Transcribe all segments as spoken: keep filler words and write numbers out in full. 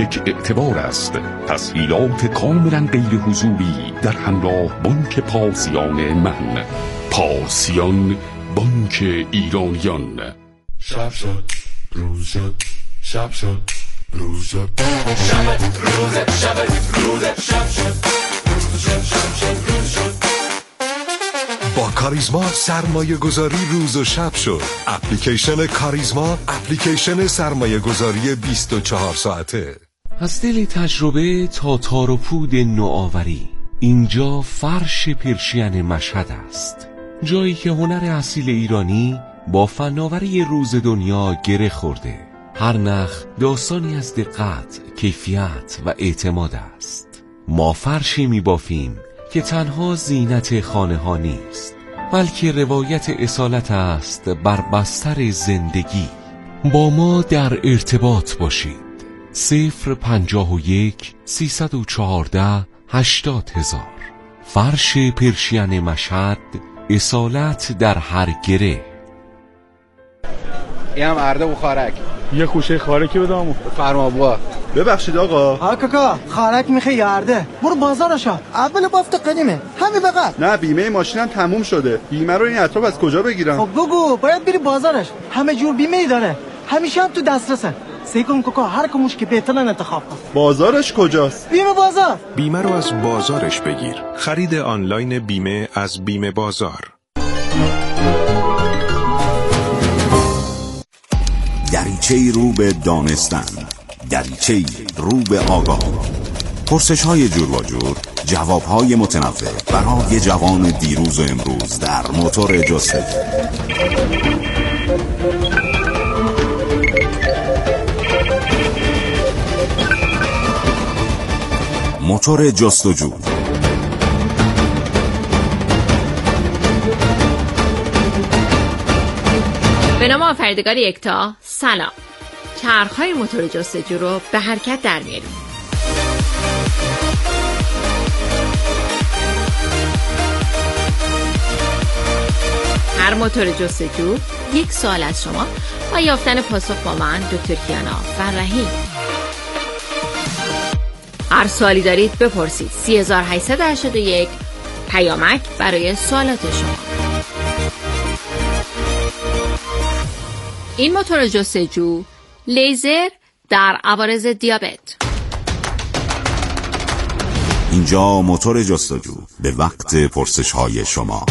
یک اعتبار است. تسهیلات کاملا غیر حضوری در همراه بانک پارسیان من. پارسیان، بانک ایرانیان. شب شد، روز شد، شب شد، روز شد، شب روز شب روز شب شد، روز شد، شب شد، روز شد. با کاریزما سرمایه گذاری روز و شب شد. اپلیکیشن کاریزما، اپلیکیشن سرمایه گذاری بیست و چهار ساعته. از دل تجربه تا تار و پود نوآوری، اینجا فرش پرشین مشهد است. جایی که هنر اصیل ایرانی با فناوری روز دنیا گره خورده. هر نخ داستانی از دقت، کیفیت و اعتماد است. ما فرشی می بافیم که تنها زینت خانه ها نیست، بلکه روایت اصالت است بر بستر زندگی. با ما در ارتباط باشید. صفر پنجاه و یک سیصد و چهارده هشتاد هزار. فرش پرشین مشهد، اصالت در هر گره. این هم ارده و خارک. یه خوشه خارکی بدامو. فرما بوا. ببخشید آقا. ها کاکا، خارک میخوای یا ارده؟ برو بازارشا. اول بافت قدیمه. همین بقى. نه بیمه ماشینم تموم شده. بیمه رو این اطراف از کجا بگیرم؟ خب بگو، باید بری بازارش. همه جور بیمه ای داره. همیشه هم تو دسترسه. سعی کن کاکا هر کموش که بهترن انتخاب کن. بازارش کجاست؟ بیمه بازار. بیمه رو از بازارش بگیر. خرید آنلاین بیمه از بیمه بازار. دریچه‌ای رو به دانستن، دریچه‌ای رو به آگاه. پرسش‌های جور و جور، جواب‌های متنوع برای جوان دیروز و امروز در موتور جستجو. موتور جستجو. به نام آفریدگار یکتا، سلام. چرخ‌های موتور جستجو رو به حرکت در میاریم. هر موتور جستجو یک سوال از شما و یافتن پاسخ با من، دکتر کیانا فرحی. هر سوالی دارید بپرسید. سه هزار و هشتصد و هشتاد و یک پیامک برای سوالات شما. این موتور جستجو لیزر در عوارض دیابت. اینجا موتور جستجو به وقت پرسش های شما.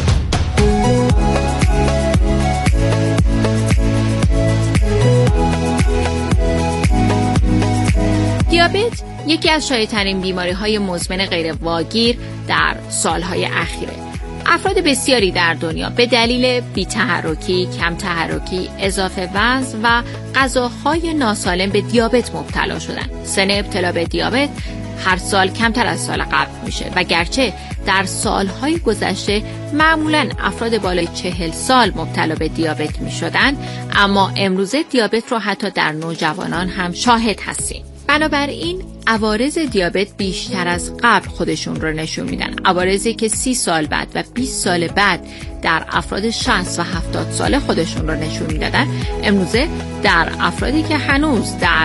دیابت یکی از شایع‌ترین بیماری‌های مزمن غیر واگیر در سالهای اخیره. افراد بسیاری در دنیا به دلیل بی‌تحرکی، کم تحرکی، اضافه وزن و غذاهای ناسالم به دیابت مبتلا شدن. سن ابتلا به دیابت هر سال کمتر از سال قبل میشه و گرچه در سالهای گذشته معمولاً افراد بالای چهل سال مبتلا به دیابت میشدن، اما امروزه دیابت رو حتی در نوجوانان هم شاهد هستیم. بنابراین عوارض دیابت بیشتر از قبل خودشون رو نشون میدن. عوارضی که سی سال بعد و بیست سال بعد در افراد شصت و هفتاد ساله خودشون رو نشون میدادن، امروزه در افرادی که هنوز در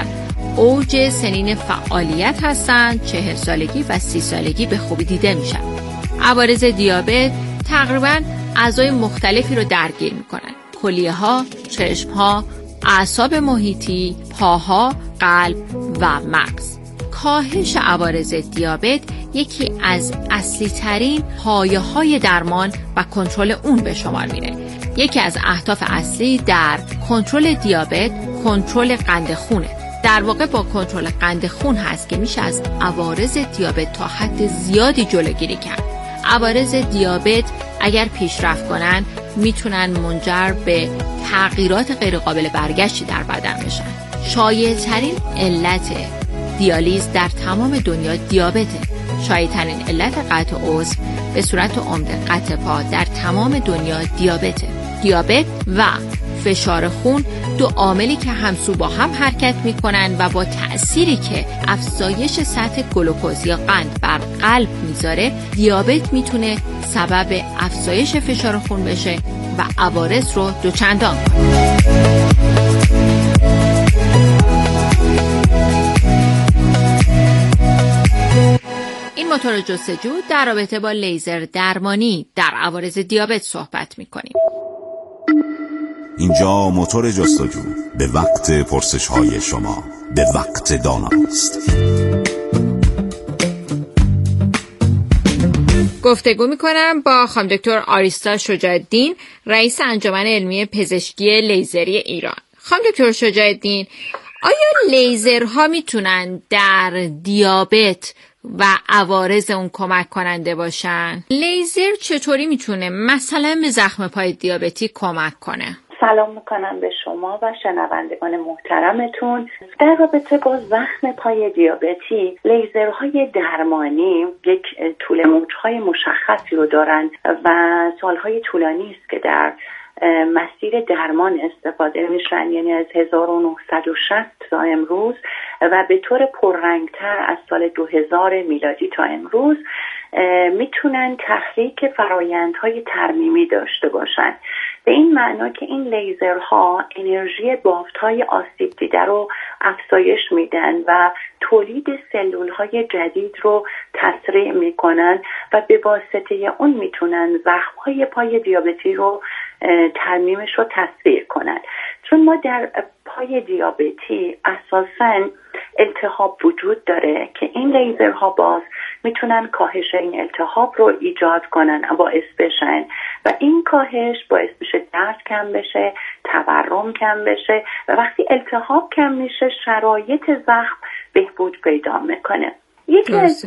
اوج سنین فعالیت هستن، چهل سالگی و سی سالگی به خوبی دیده میشن. عوارض دیابت تقریبا اعضای مختلفی رو درگیر میکنن: کلیه ها، چشم ها، اعصاب محیطی، پاها، قلب و مغز. کاهش عوارض دیابت یکی از اصلی ترین پایه های درمان و کنترل اون به شمار میره. یکی از اهداف اصلی در کنترل دیابت کنترل قند خونه. در واقع با کنترل قند خون هست که میشه از عوارض دیابت تا حد زیادی جلوگیری کرد. عوارض دیابت اگر پیشرفت کنن میتونن منجر به تغییرات غیرقابل برگشتی در بدن بشن. شایع ترین علت دیالیز در تمام دنیا دیابته. شایع ترین علت قطع عضو به صورت عمده قطع پا در تمام دنیا دیابته. دیابت و فشار خون دو عاملی که همسو با هم حرکت میکنن و با تأثیری که افزایش سطح گلوکوز یا قند بر قلب میذاره، دیابت میتونه سبب افزایش فشار خون بشه و عوارض رو دوچندان کنه. موتور جستجو در رابطه با لیزر درمانی در عوارض دیابت صحبت می‌کنیم. اینجا موتور جستجو به وقت پرسش های شما، به وقت داناست. گفتگو میکنم با خانم دکتر آریستا شجاع‌الدین، رئیس انجمن علمی پزشکی لیزری ایران. خانم دکتر شجاع‌الدین، آیا لیزرها میتونن در دیابت و عوارض اون کمک کننده باشن؟ لیزر چطوری میتونه مثلا به زخم پای دیابتی کمک کنه؟ سلام میکنم به شما و شنوندگان محترمتون. در رابطه با زخم پای دیابتی، لیزرهای درمانی یک طول موجهای مشخصی رو دارن و سالهای طولانی است که در مسیر درمان استفاده میشن، یعنی از هزار و نهصد و شصت تا امروز و به طور پررنگتر از سال دو هزار میلادی تا امروز میتونن تحریک فرایندهای ترمیمی داشته باشن، به این معنا که این لیزرها انرژی بافت‌های آسیب دیده رو افزایش میدن و تولید سلول‌های جدید رو تسریع میکنن و به واسطه اون میتونن زخم‌های پای دیابتی رو ترمیمش رو تسریع کنن. چون ما در پای دیابتی اساساً التهاب وجود داره که این لیزرها باز میتونن کاهش این التهاب رو ایجاد کنن و باعث بشن و این کاهش باعث میشه درد کم بشه، تورم کم بشه و وقتی التهاب کم میشه شرایط زخم بهبود پیدا میکنه. یکی از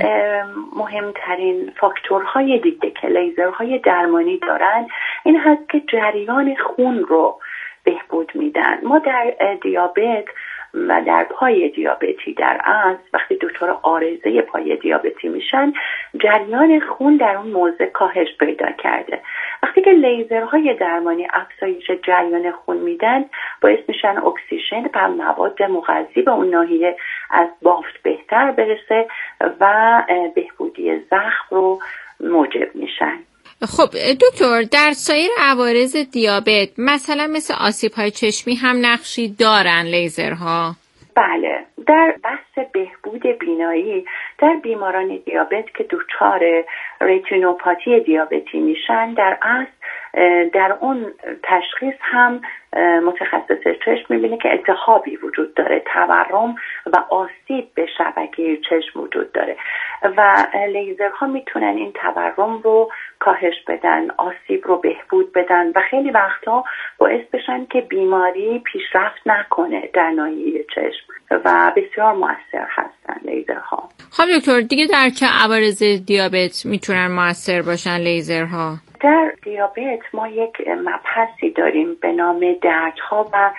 مهمترین فاکتورهای دیگه که لیزرهای درمانی دارن این هست که جریان خون رو بهبود میدن. ما در دیابت و در پای دیابتی در اصل وقتی دچار عارضه پای دیابتی میشن، جریان خون در اون موضع کاهش پیدا کرده. وقتی که لیزرهای درمانی افزایش جریان خون میدن، باعث میشن اکسیژن و مواد مغذی به اون ناحیه از بافت بهتر برسه و بهبودی زخم رو موجب میشن. خب دکتر، در سایر عوارض دیابت مثلا مثل آسیب‌های چشمی هم نقشی دارن لیزرها؟ بله، در بحث بهبود بینایی در بیماران دیابت که دچار رتینوپاتی دیابتی میشن، در اصل در اون تشخیص هم متخصص چشم میبینه که التهابی وجود داره، تورم و آسیب به شبکه چشم وجود داره و لیزرها میتونن این تورم رو کاهش بدن، آسیب رو بهبود بدن و خیلی وقتا باعث بشن که بیماری پیشرفت نکنه در ناحیه چشم و بسیار مؤثر هستن لیزرها. خب دکتر، دیگه در چه عوارض دیابت میتونن مؤثر باشن لیزرها؟ در دیابت ما یک مبحثی داریم به نام دردها و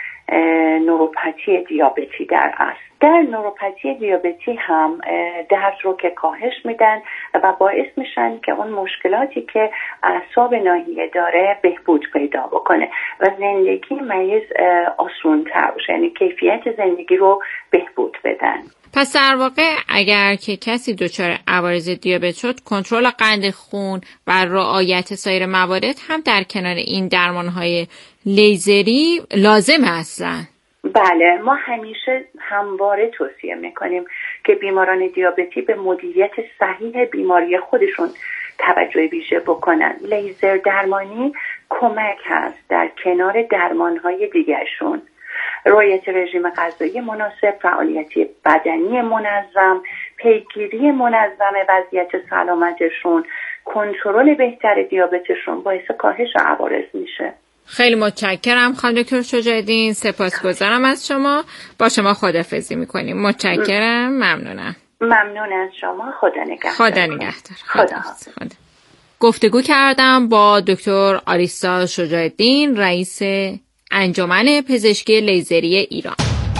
نوروپاتی دیابتی. در اصل در نوروپاتی دیابتی هم درد رو که کاهش میدن و باعث میشن که اون مشکلاتی که اعصاب ناحیه داره بهبود پیدا بکنه و زندگی مریض آسان‌تر بشه، یعنی کیفیت زندگی رو بهبود بدن. پس در واقع اگر که کسی دچار عوارض دیابت شد، کنترل قند خون و رعایت سایر موارد هم در کنار این درمان‌های لیزری لازم هستن. بله، ما همیشه همواره توصیه میکنیم که بیماران دیابتی به مدیریت صحیح بیماری خودشون توجه ویژه بکنن. لیزر درمانی کمک هست در کنار درمان‌های دیگرشون. رعایت رژیم غذایی مناسب، فعالیت بدنی منظم، پیگیری منظم وضعیت سلامتشون، کنترل بهتر دیابتشون باعث کاهش عوارض میشه. خیلی متشکرم خانم دکتر شجاع‌الدین، سپاسگزارم از شما. با شما خداحافظی میکنیم. متشکرم، ممنونم. ممنون از شما. خدا نگهدار. خدا نگهدار. خدا. خدا. گفتگو کردم با دکتر آریستا شجاع‌الدین، رئیس انجمن پزشکی لیزری ایران.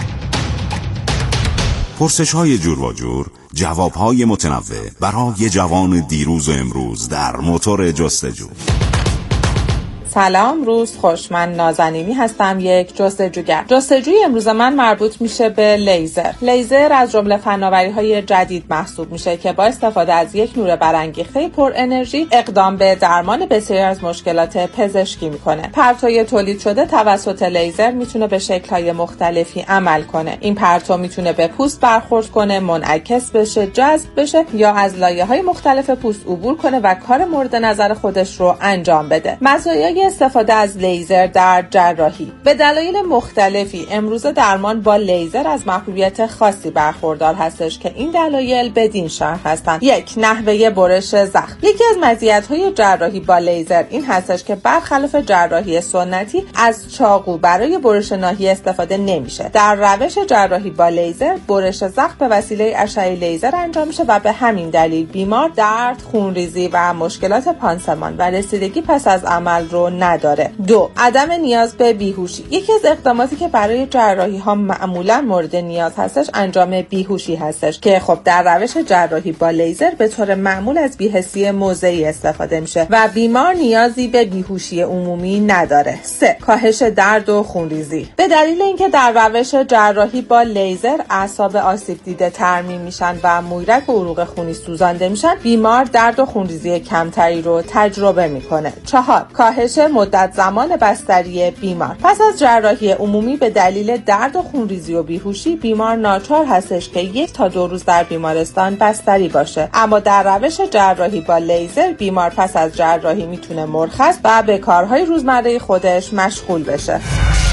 پرسش های جور و جور، جواب های متنوع برای جوان دیروز و امروز در موتور جستجو. سلام، روز خوش. من نازنینی هستم، یک جستجوگر. جستجوی امروز من مربوط میشه به لیزر. لیزر از جمله فناوری‌های جدید محسوب میشه که با استفاده از یک نور برانگیخته پر انرژی اقدام به درمان بسیاری از مشکلات پزشکی میکنه. پرتوی تولید شده توسط لیزر میتونه به شکل‌های مختلفی عمل کنه. این پرتو میتونه به پوست برخورد کنه، منعکس بشه، جذب بشه یا از لایه‌های مختلف پوست عبور کنه و کار مورد نظر خودش رو انجام بده. مزایای استفاده از لیزر در جراحی: به دلایل مختلفی امروز درمان با لیزر از محبوبیت خاصی برخوردار هستش که این دلایل بدین شرح هستند. یک، نحوه برش زخم. یکی از مزیت‌های جراحی با لیزر این هستش که برخلاف جراحی سنتی از چاقو برای برش ناحیه استفاده نمیشه. در روش جراحی با لیزر برش زخم به وسیله اشعه لیزر انجام میشه و به همین دلیل بیمار درد، خونریزی و مشکلات پانسمان و رسیدگی پس از عمل رو نداره. دو، عدم نیاز به بیهوشی. یکی از اقداماتی که برای جراحی ها معمولا مورد نیاز هستش انجام بیهوشی هستش که خب در روش جراحی با لیزر به طور معمول از بی‌حسی موضعی استفاده میشه و بیمار نیازی به بیهوشی عمومی نداره. سه، کاهش درد و خونریزی. به دلیل اینکه در روش جراحی با لیزر اعصاب آسیب دیده ترمیم میشن و مویرک و عروق خونی سوزانده میشن، بیمار درد و خونریزی کمتری رو تجربه میکنه. چهار، کاهش مدت زمان بستری بیمار. پس از جراحی عمومی به دلیل درد و خونریزی و بیهوشی بیمار ناچار هستش که یک تا دو روز در بیمارستان بستری باشه، اما در روش جراحی با لیزر بیمار پس از جراحی میتونه مرخص و به کارهای روزمره خودش مشغول بشه.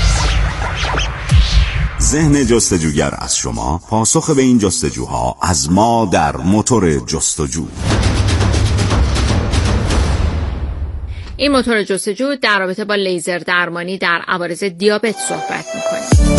ذهن جستجوگر از شما، پاسخ به این جستجوها از ما در موتور جستجو. این موتور جستجو در رابطه با لیزر درمانی در عوارض دیابت صحبت می‌کنه.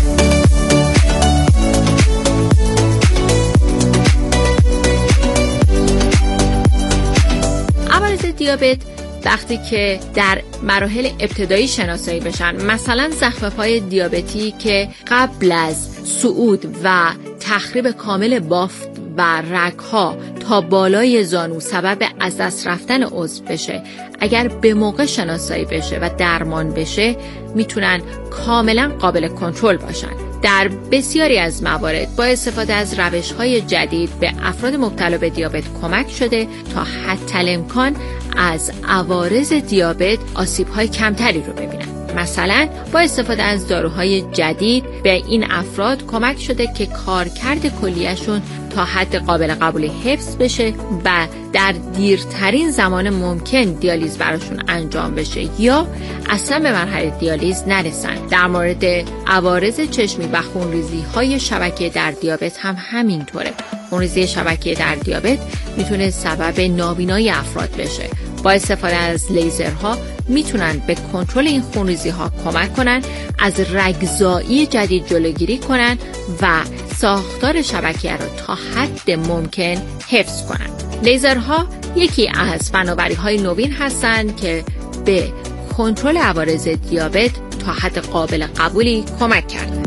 عوارض دیابت وقتی که در مراحل ابتدایی شناسایی بشن، مثلا زخم پای دیابتی که قبل از صعود و تخریب کامل بافت و رگ‌ها تا بالای زانو سبب از دست رفتن عضو بشه، اگر به موقع شناسایی بشه و درمان بشه میتونن کاملا قابل کنترل باشن. در بسیاری از موارد با استفاده از روش‌های جدید به افراد مبتلا به دیابت کمک شده تا حتی الامکان از عوارض دیابت آسیب‌های کمتری رو ببینن. مثلا با استفاده از داروهای جدید به این افراد کمک شده که کارکرد کلیهشون تا حد قابل قبولی حفظ بشه و در دیرترین زمان ممکن دیالیز براشون انجام بشه یا اصلا به مرحله دیالیز نرسن. در مورد عوارض چشمی و خونریزی های شبکیه در دیابت هم همینطوره. خونریزی شبکیه در دیابت میتونه سبب نابینایی افراد بشه. با استفاده از لیزرها میتونن به کنترل این خونریزی ها کمک کنن، از رگزایی جدید جلوگیری کنن و ساختار شبکیه را تا حد ممکن حفظ کنن. لیزرها یکی از فناوری های نوین هستند که به کنترل عوارض دیابت تا حد قابل قبولی کمک کردن.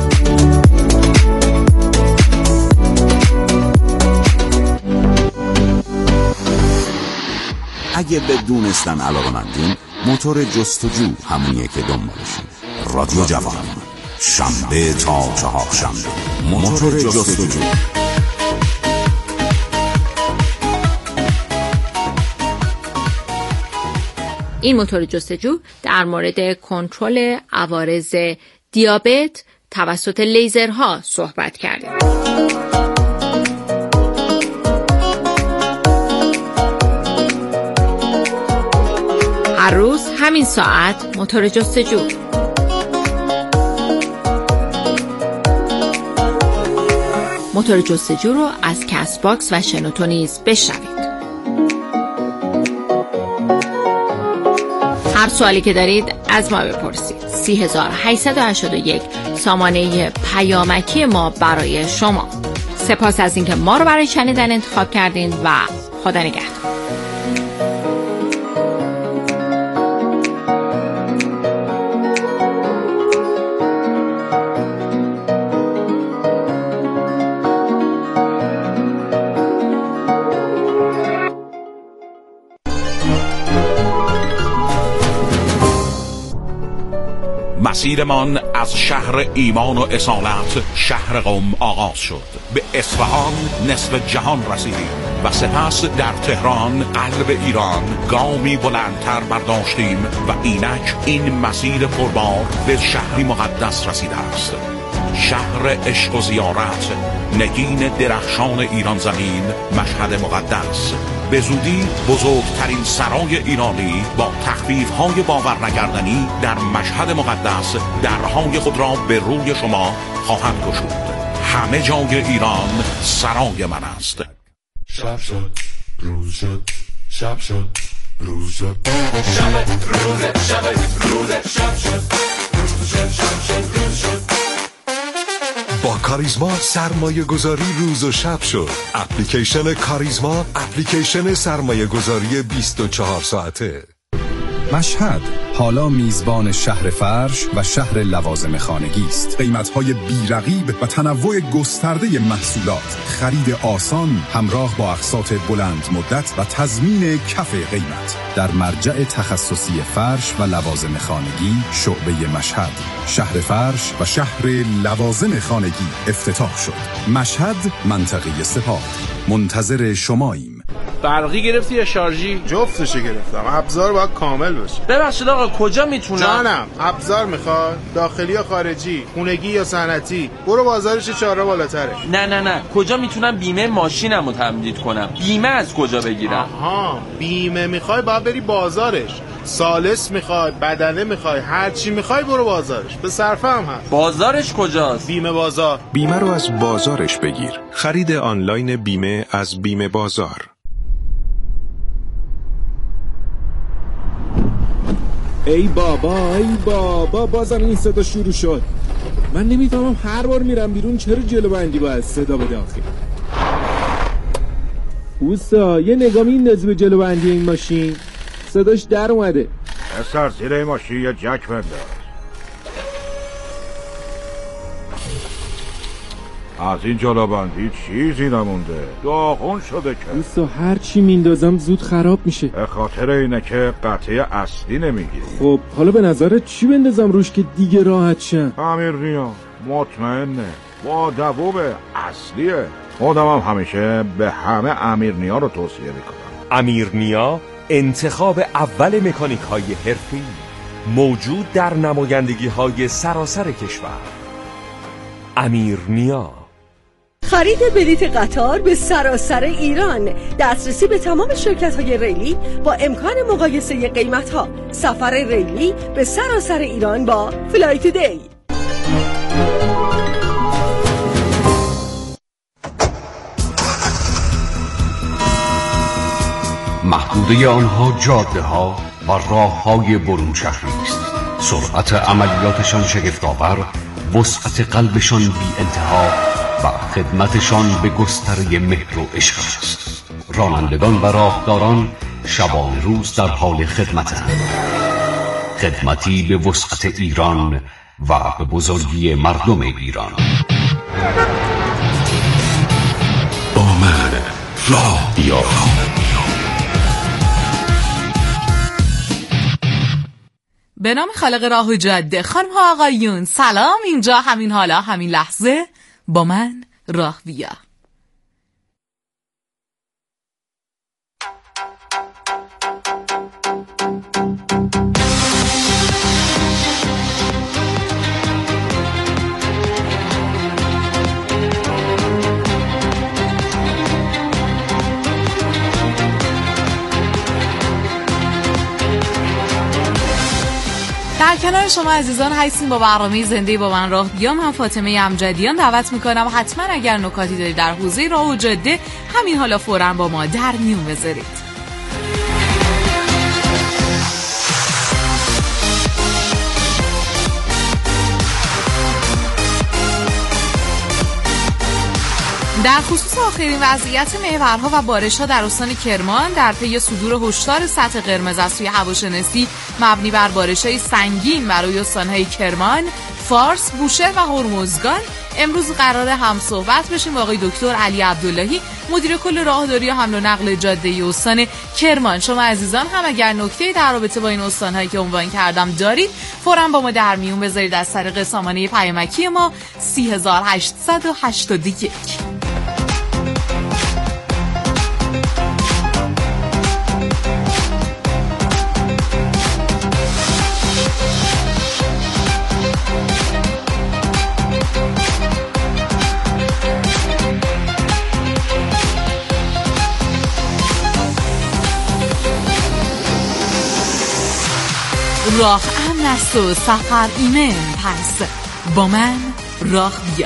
اگه به دونستن علاقه‌مندین، موتور جستجو همونیه که دنبالشین. رادیو جوان، شنبه تا چهارشنبه، موتور جستجو. این موتور جستجو در مورد کنترل عوارض دیابت توسط لیزرها صحبت کردیم. هر روز همین ساعت موتور جستجو. موتور جستجو رو از کست باکس و شنوتو نیز بشنوید. هر سوالی که دارید از ما بپرسید. سه هزار و هشتصد و هشتاد و یک سامانه پیامکی ما برای شما. سپاس از اینکه ما رو برای شنیدن انتخاب کردین و خدا نگهدار. مسیرمان از شهر ایمان و اصالت شهر قم آغاز شد. به اصفهان نصف جهان رسیدیم و سپس در تهران قلب ایران گامی بلندتر برداشتیم و اینک این مسیر پربار به شهری مقدس رسیده است. شهر عشق و زیارت، نگین درخشان ایران زمین، مشهد مقدس. به زودی بزرگترین سرای ایرانی با تخفیف‌های باور نکردنی در مشهد مقدس درهای خود را به روی شما خواهد گشود. همه جای ایران سرای من است. شب شد، روز شد، شب شد، روز شد. شب روز، شب روز، شب شد، روز شد، شب شد، روز شد. با کاریزما سرمایه گذاری روز و شب شد. اپلیکیشن کاریزما، اپلیکیشن سرمایه گذاری بیست و چهار ساعته. مشهد حالا میزبان شهر فرش و شهر لوازم خانگی است. قیمت‌های بی‌رقیب و تنوع گسترده محصولات، خرید آسان همراه با اقساط بلند مدت و تضمین کف قیمت. در مرجع تخصصی فرش و لوازم خانگی شعبه مشهد، شهر فرش و شهر لوازم خانگی افتتاح شد. مشهد، منطقه سپاه. منتظر شماییم. برقی گرفتی یا شارژی؟ جفتشو گرفتم. ابزار باید کامل باشه. ببخشید آقا کجا میتونم؟ جانم، ابزار میخواد؟ داخلی یا خارجی؟ خونگی یا صنعتی؟ برو بازارش چهارراه بالاتره. نه نه نه، کجا میتونم بیمه ماشینمو تمدید کنم؟ بیمه از کجا بگیرم؟ آها، بیمه میخوای باید بری بازارش. سالس میخوای، بدنه میخوای، هر چی میخوای برو بازارش. به صرفه هم هست. بازارش کجاست؟ بیمه بازار. بیمه رو از بازارش بگیر. خرید آنلاین بیمه از بیمه بازار. ای بابا ای بابا بازم این صدا شروع شد. من نمیفهمم هر بار میرم بیرون چرا جلو بندی باید صدا بده آخه. اوستا یه نگاه میندازی به جلو بندی این ماشین، صداش در اومده. اصلا زیر این ماشین یه جک بنداز. از این جلو بندی چیزی نمونده، داغون شده که. اوستا هر چی میندازم زود خراب میشه. به خاطر اینه که قطعه اصلی نمیگیری. خب حالا به نظرت چی بندازم روش که دیگه راحت شم؟ امیرنیا مطمئنه، با دوام اصلیه. خودم هم همیشه به همه امیرنیا رو توصیه میکنم. امیرنیا انتخاب اول مکانیک های حرفه‌ای، موجود در نمایندگی های سراسر کشور. امیرنیا. خرید بلیت قطار به سراسر ایران، دسترسی به تمام شرکت‌های ریلی با امکان مقایسه قیمت‌ها، سفر ریلی به سراسر ایران با فلای تودی. محدوده آنها جاده ها و راه های برون شهری است. سرعت عملیاتشان شگفت‌آور، وسعت قلبشان بی انتها و خدمتشان به گستره مهر و عشق است. رانندگان و راهداران شبان روز در حال خدمتند. خدمتی به وسعت ایران و به بزرگی مردم ایران. با من راه بیا. به نام خالق راه و جاده، خانم ها آقایون سلام. اینجا همین حالا همین لحظه با من راه بیا. در کنار شما عزیزان هستیم با برنامه زنده با من راه بیا. من فاطمه امجدیان دعوت میکنم حتما اگر نکاتی دارید در حوزه راه و جاده همین حالا فوراً با ما در میون بذارید. در خصوص آخرین وضعیت محورها و بارش‌ها در استان کرمان در پی صدور هشدار سطح قرمز از سوی هواشناسی مبنی بر بارش‌های سنگین برای استان‌های کرمان، فارس، بوشهر و هرمزگان امروز قرار هم صحبت بشیم با آقای دکتر علی عبداللهی، مدیر کل راهداری و حمل و نقل جاده استان کرمان. شما عزیزان هم اگر نکته‌ای در رابطه با این استان‌هایی که عنوان کردم دارید، فوراً با ما در میون بذارید از طریق سامانه پیامکی ما سه هزار هشتصد و هشتاد و یک. راه امن است و سفر ایمن، پس با من راه بیا.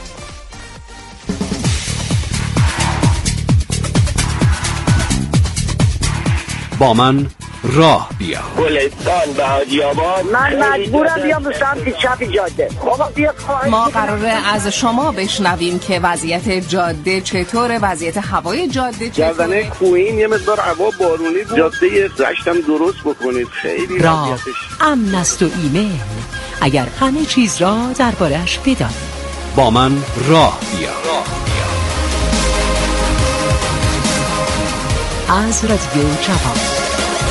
با من راه بیا. گلستان بهادی آباد. من مجبورم بیام به سمت چپ جاده. ما قراره از شما بشنویم که وضعیت جاده چطوره، وضعیت هوای جاده چطوره. جردنه کوین یه مقدار هوا بارونی بود. جاده رشتم درست بکنید، خیلی راه امن است و ایمن، اگر همه چیز را درباره‌اش بدانید. با من راه بیا. از رادیو جوان.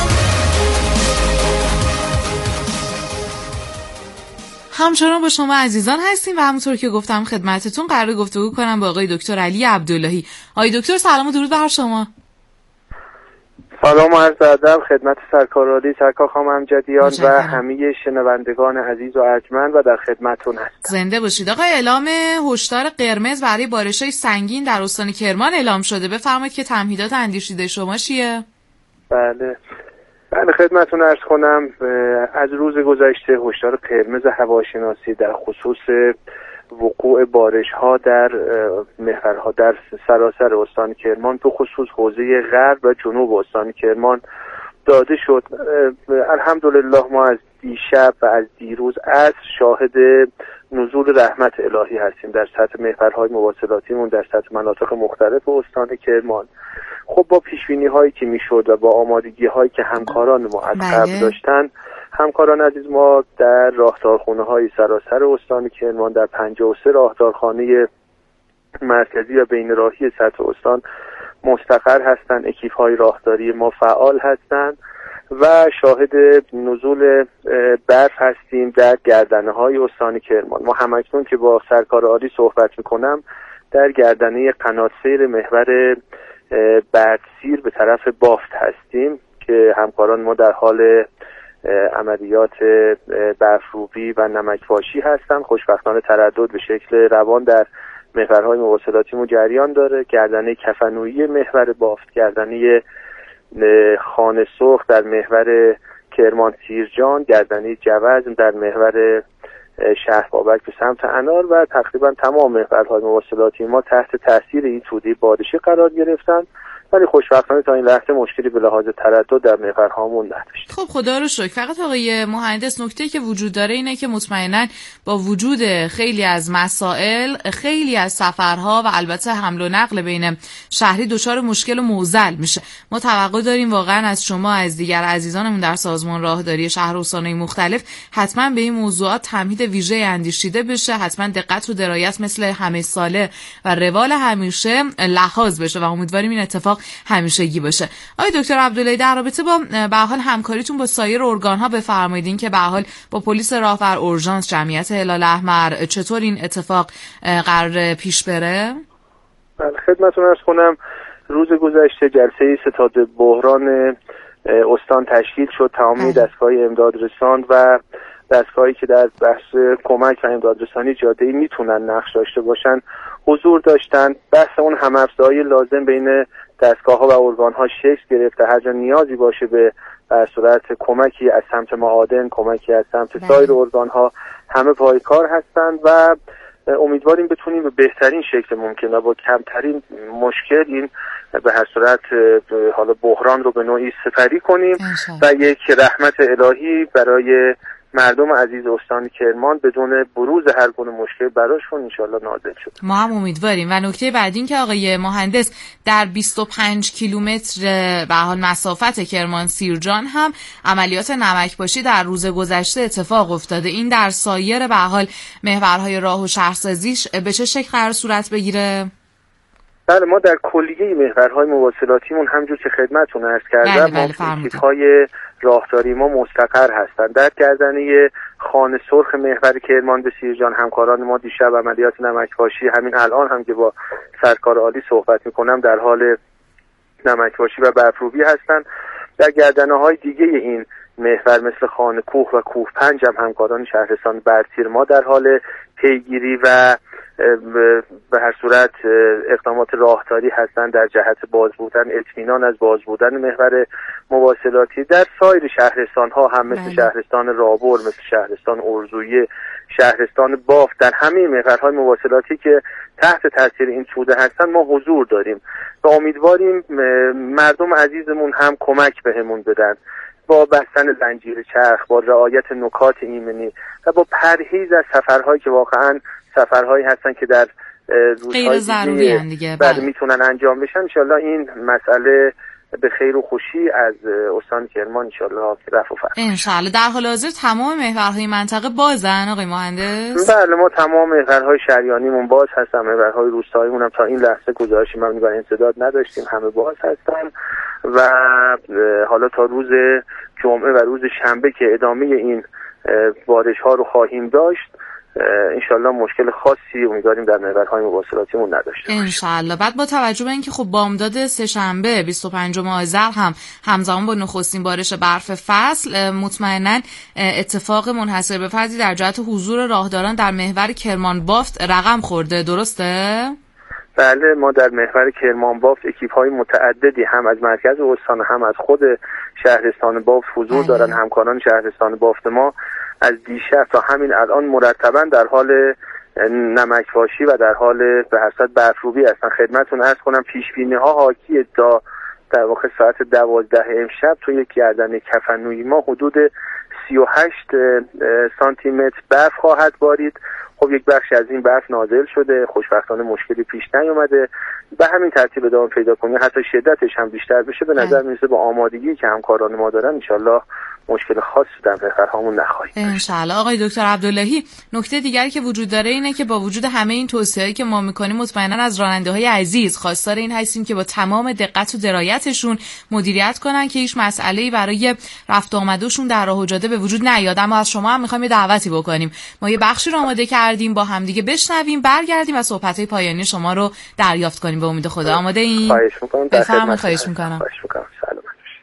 همچنان با شما عزیزان هستیم و همونطور که گفتم خدمتتون قرار گفتگو کنم با آقای دکتر علی عبداللهی. آقای دکتر سلام و درود بر شما. سلام و عرض ادب خدمت سرکار عالی، سرکار خانم امجدیان و همه شنوندگان عزیز و ارجمند و در خدمتتون هستم. زنده باشید. آقای اعلام هشدار قرمز برای بارش‌های سنگین در استان کرمان اعلام شده. بفرمایید که تمهیدات اندیشیده شما چیه؟ بله. بله خدمتتون عرض کنم از روز گذشته هشدار قرمز هواشناسی در خصوص وقوع بارش‌ها در محورها در سراسر استان کرمان، به خصوص حوزه غرب و جنوب استان کرمان داده شد. الحمدلله ما از دیشب و از دیروز عصر شاهد نزول رحمت الهی هستیم در سطح محورهای مواصلاتیمون در سطح مناطق مختلف استان کرمان. خب با پیشبینی هایی که میشد و با آمادگی هایی که همکاران ما از قبل داشتن، همکاران عزیز ما در راهدارخانه های سراسر استان کرمان در پنجاه و سه راهدارخانه مرکزی و بین راهی سطح استان مستقر هستند. اکیپ های راهداری ما فعال هستند و شاهد نزول برف هستیم در گردنه های استان کرمان. ما همکنون که با سرکار عالی صحبت میکنم در گردنه قنات سیر محور بردسیر به طرف بافت هستیم که همکاران ما در حال عملیات برفروبی و نمک‌پاشی هستند. خوشبختانه تردد به شکل روان در محورهای مواصلاتیمون جریان داره. گردنه کفنویی محور بافت، گردنه خانه سرخ در محور کرمان سیرجان، گردنه جوزم در محور شهر بابک به سمت انار و تقریبا تمام محورهای مواصلاتی ما تحت تاثیر این توده بارشی قرار گرفتن، ولی خوشبختانه تا این لحظه مشکلی به لحاظ تردد در محورهامون نداشت. خب خدا رو شکر. فقط آقای مهندس نکته‌ای که وجود داره اینه که مطمئناً با وجود خیلی از مسائل، خیلی از سفرها و البته حمل و نقل بین شهری دچار مشکل و معضل میشه. ما توقع داریم واقعاً از شما، از دیگر عزیزانمون در سازمان راهداری شهر و استان‌های مختلف حتما به این موضوعات تمهید ویژه اندیشیده بشه، حتما دقت و درایت مثل همه ساله و روال همیشه لحاظ بشه و امیدواریم این اتفاق همیشگی باشه. آقای دکتر عبداللهی در رابطه با به هر حال همکاریتون با سایر ارگان‌ها بفرمایید که به هر حال با پلیس راهور، اورژانس، جمعیت هلال احمر چطور این اتفاق قرار پیش بره؟ بله خدمتتون عرض کنم روز گذشته جلسه ستاد بحران استان تشکیل شد. تمامی دستگاه امداد رسان و دستگاهی که در بحث کمک و امداد رسانی جاده‌ای میتونن نقش داشته باشن حضور داشتن. بحث اون هم‌افزایی لازم بین دستگاه‌ها و ارگان‌ها شکل گرفته. هر جا نیازی باشه به در صورت کمکی از سمت معادن، کمکی از سمت سایر ارگان‌ها، همه پای کار هستند و امیدواریم بتونیم به بهترین شکل ممکن و با کمترین مشکل این به هر صورت حالا بحران رو به نوعی سپری کنیم و یک رحمت الهی برای مردم عزیز استان کرمان بدون بروز هر گونه مشکل براشون انشالله نازل شد. ما هم امیدواریم. و نکته بعد این که آقای مهندس در بیست و پنج کیلومتر به حال مسافت کرمان سیرجان هم عملیات نمک‌پاشی در روز گذشته اتفاق افتاده. این در سایر به حال محورهای راه و شهرسازیش به چه شکل قرار صورت بگیره؟ بله، ما در کلیه محورهای مواصلاتیمون همجور که خدمتتون عرض کردم ما اکیپ‌های راهداری ما مستقر هستند. در گردنه خانه سرخ محور کرمان به سیرجان همکاران ما دیشب عملیات نمک‌پاشی، همین الان هم که با سرکار عالی صحبت میکنم در حال نمک‌پاشی و برفروبی هستند. در گردنه‌های دیگه این محور مثل خانه کوه و کوه پنج هم همکاران شهرستان برتیر ما در حال پیگیری و به هر صورت اقدامات راهداری هستند در جهت باز بودن، اطمینان از باز بودن محور مواصلاتی. در سایر شهرستان ها هم مثل شهرستان رابور، مثل شهرستان ارزویه، شهرستان بافت، در همه محورهای مواصلاتی که تحت تاثیر این توده هستند ما حضور داریم و امیدواریم مردم عزیزمون هم کمک بهمون بدن با بستن زنجیر چرخ، با رعایت نکات ایمنی و با پرهیز از سفرهایی که واقعا سفرهایی هستن که در روزهای دیگه بعد میتونن انجام بشن. انشالله این مسئله به خیر و خوشی از استان کرمان انشالله رفع و فرق. انشالله. در حال حاضر تمام محورهای منطقه بازن آقای مهندس؟ بله، ما تمام محورهای شریانیمون باز هستن، محورهای روستاییمون هم تا این لحظه گزارشی مبنی بر انسداد نداشتیم، همه باز هستن و حالا تا روز جمعه و روز شنبه که ادامه این بارش ها رو خواهیم داشت انشالله مشکل خاصی امیدواریم در محورهای مواصلاتیمون نداشته باشیم انشالله. بعد با توجه به اینکه خب بامداد سه شنبه بیست و پنجم آذر هم همزمان با نخستین بارش برف فصل، مطمئنا اتفاق منحصر به فردی در جهت حضور راهداران در محور کرمان بافت رقم خورده، درسته؟ بله، ما در محور کرمان بافت اکیپ های متعددی هم از مرکز استان هم از خود شهرستان بافت حضور بله. دارن. همکاران شهرستان بافت ما از دیشب تا همین الان مرتبا در حال نمک‌پاشی و در حال به هر صورت برفروبی هستن. خدمتتون عرض کنم پیش بینی ها حاکی تا در واقع ساعت دوازده امشب توی یک گردنه کفنویی ما حدود سی و هشت سانتی متر برف خواهد بارید. خب یک بخش از این برف نازل شده، خوشبختانه مشکلی پیش نیومده. به همین ترتیب ادامه پیدا کنه، حتی شدتش هم بیشتر بشه، به نظر میرسه با آمادگی که همکاران ما دارن انشالله مشکل خاصی در محورهامون نخواهیم داشت. انشالله. آقای دکتر عبداللهی، نکته دیگری که وجود داره اینه که با وجود همه این توصیه‌ای که ما میکنیم مطمئنا از راننده‌های عزیز خواستار این هستیم که با تمام دقت و درایتشون مدیریت کنن که هیچ مسئله‌ای برای رفت آمدشون در راه و جاده به وجود نیاد. اما از شما هم می‌خوایم یه دعوتی بکنیم. ما یه بخشی رو آماده کردیم، با هم دیگه بشنویم، برگردیم و صحبت‌های پایانی شما رو دریافت کنیم. به امید خدا آماده این؟ خواهش می‌کنم. بفرمایید. خواهش می‌کنم. خواهش می‌کنم. سلام.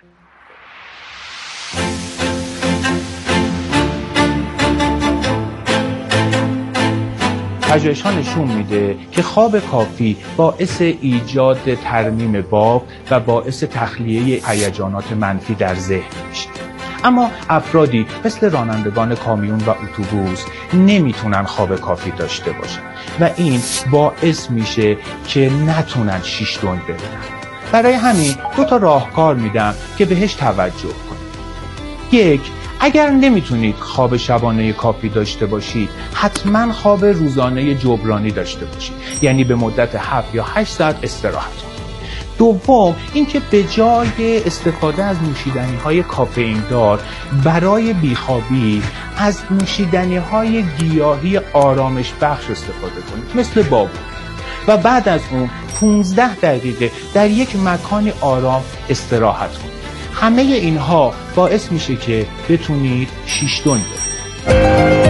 پژوهش‌ها نشون میده که خواب کافی باعث ایجاد ترمیم باب و باعث تخلیه هیجانات منفی در ذهن میشه. اما افرادی مثل رانندگان کامیون و اتوبوس نمیتونن خواب کافی داشته باشن و این باعث میشه که نتونن شیش دنگ ببینن. برای همین دو تا راهکار میدم که بهش توجه کنید. یک، اگر نمیتونید خواب شبانه کافی داشته باشید، حتما خواب روزانه جبرانی داشته باشید، یعنی به مدت هفت یا هشت ساعت استراحت کنید. دوم، اینکه به جای استفاده از نوشیدنی‌های کافئین دار برای بیخوابی از نوشیدنی‌های گیاهی آرامش بخش استفاده کنید، مثل بابون، و بعد از اون پانزده دقیقه در یک مکان آرام استراحت کنید. همه اینها باعث میشه که بتونید شیش دنگ برید.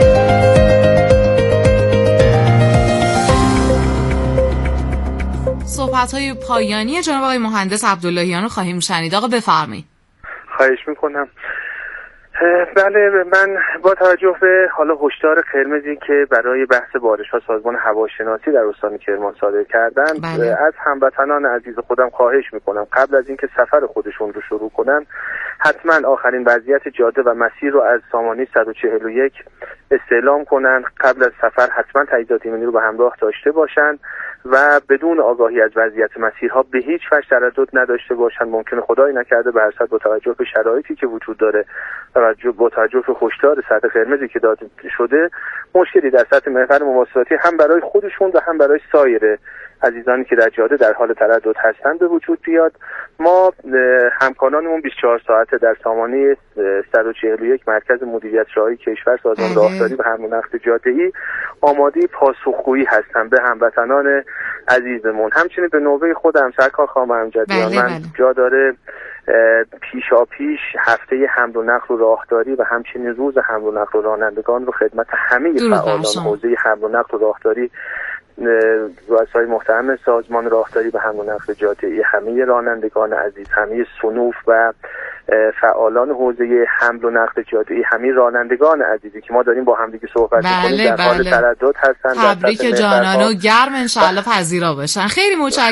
صحبت‌های پایانی جناب آقای مهندس عبداللهیان رو خواهیم شنید. آقا بفرمایید. خواهش میکنم. بله، من با توجه به حالا هشدار قرمزی که برای بحث بارش‌ها سازمان هواشناسی در استان کرمان صادر کردن، بله. از هموطنان عزیز خودم خواهش میکنم قبل از اینکه سفر خودشون رو شروع کنن حتما آخرین وضعیت جاده و مسیر رو از سامانه صد و چهل و یک استعلام کنن. قبل از سفر حتما تجهیزات ایمنی رو به همراه داشته باشن و بدون آگاهی از وضعیت مسیرها به هیچ وجه تردد نداشته باشند. ممکنه خدای نکرده به هر صورت با توجه به شرایطی که وجود داره و با توجه به هشدار سطح قرمزی که داده شده مشکلی در سطح محور مواصلاتی هم برای خودشون و هم برای سایر عزیزانی که در جاده در حال تردد هستند به وجود بیاد. ما همکارانمون بیست و چهار ساعته در سامانه صد و چهل و یک مرکز مدیریت راهی کشور سازمان راهداری و حمل و نقل جاده‌ای آماده پاسخگویی هستند به هموطنان عزیزمون. همچنین به نوبه خودم سرکار خانم امجدیان من جا داره پیشا پیش هفته حمل و نقل و راهداری و همچنین روز حمل و نقل و رانندگان رو خدمت همه فعالان حوزه حمل و نقل و راهداری، رؤسای محترم سازمان راهداری و حمل و نقل جاده‌ای، همه رانندگان عزیز، همه صنوف و فعالان حوزه حمل و نقل جاده‌ای، همه رانندگان عزیزی که ما داریم با هم دیگه صحبت می‌کنیم در حال تردد هستن. تبریک جانانه و گرم ان شاءالله پذیرا باشن. خیلی متشکرم.